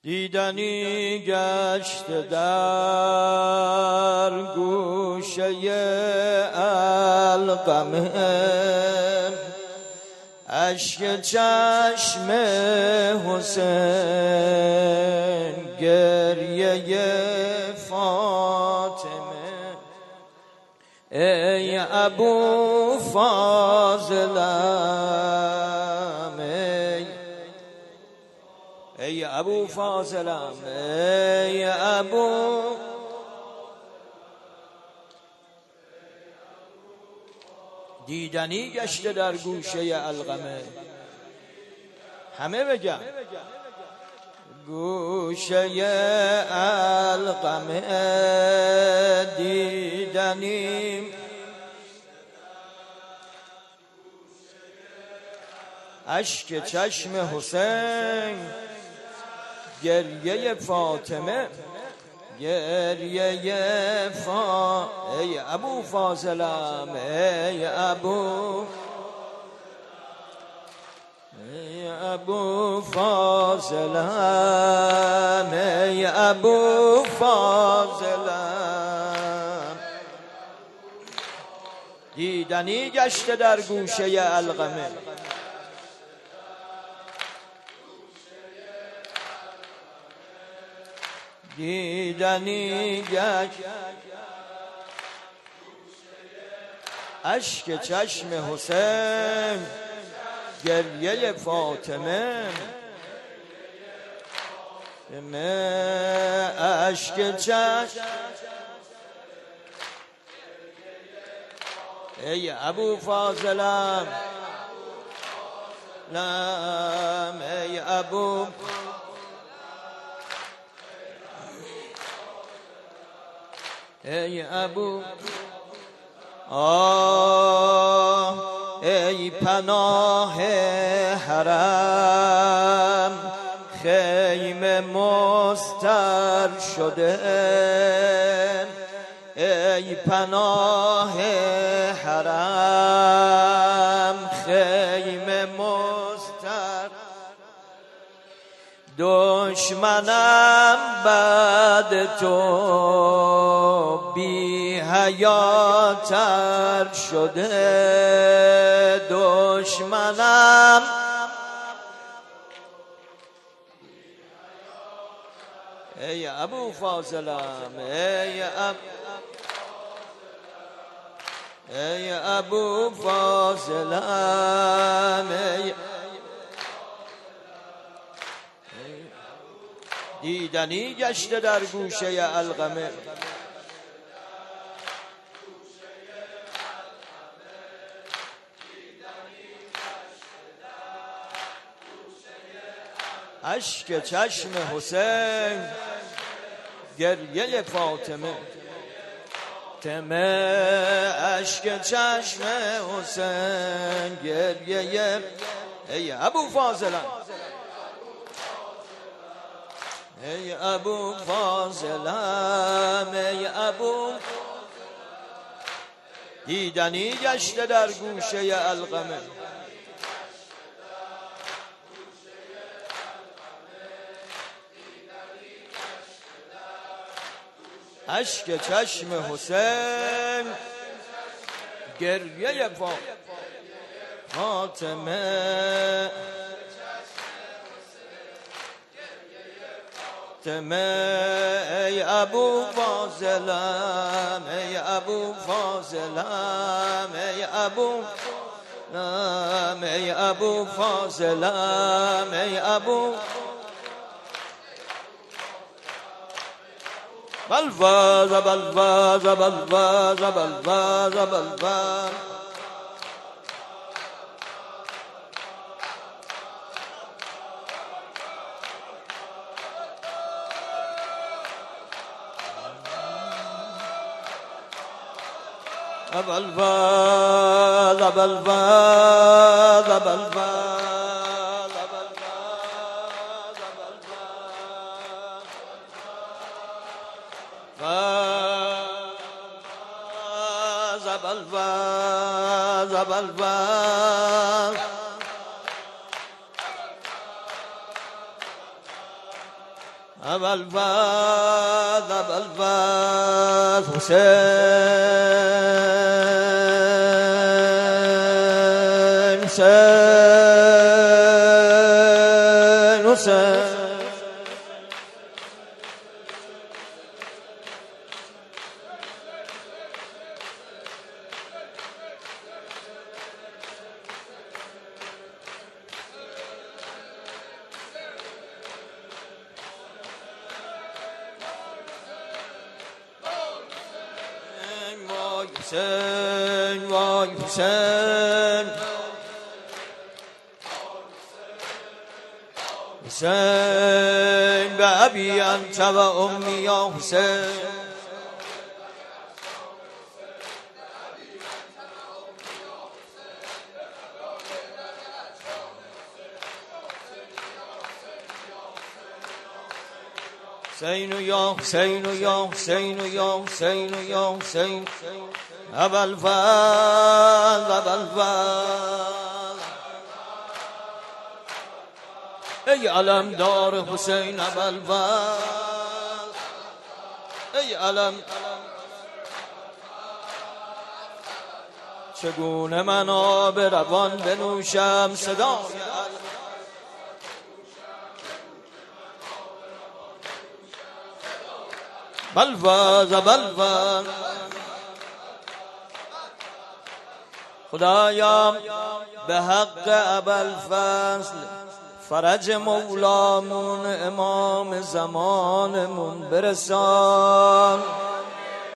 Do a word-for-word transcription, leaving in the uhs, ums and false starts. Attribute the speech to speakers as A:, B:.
A: دیدنی گشت در گوشه القمه اشک چشم حسین گریه فاطمه ای ابو فاضلم ای ابو فاضلم ای ابو دیدنی گشته در گوشه القمه همه بگم گوشه القمه دیدنی اشک چشم حسین گریه فاطمه گریه فا ای ابو فاضلم ای ابو ای ابو فاضلم ای ابو فاضلم دیدنی گشته در گوشه القمه دیدنی گشت اشک چشم حسین گریه فاطمه اشک چشم ای ابو فاضلم لم ای ابو ای ابو آه ای پناه حرم خیمه مستر شده ای پناه حرم خیمه مستر دشمنم بعد تو بی حیاتر شده دشمنم ای ابو فاضلم ای اب ای ابو فاضلم ای دیدنی گشته در گوشه القمه اشک چشم حسین گریه فاطمه تمه اشک چشم حسین گریه ای ابو فاضلم ای ابو فاضلم ای ابو دیدنی گشته در گوشه القمه اشک چشم حسین گریه فاطمه ای ابو فاضلم ای ابو فاضلم ای ابو ای ابو فاضلم ای ابو بلواز بلواز بلواز بلواز بلواز بلواز بلواز بلواز بلواز بلواز اول فضل اول فضل حسین حسین حسین حسین وای حسین حسین به ابی انت و امی یا حسین حسین یا حسین یا حسین یا حسین یا حسین اول فضل اول فضل ای علم دار حسین اول فضل ای علم چگونه من آب روان بنوشم صدای بلفظ بلفظ خدایا به حق ابوالفضل فرج مولامون امام زمانمون برسان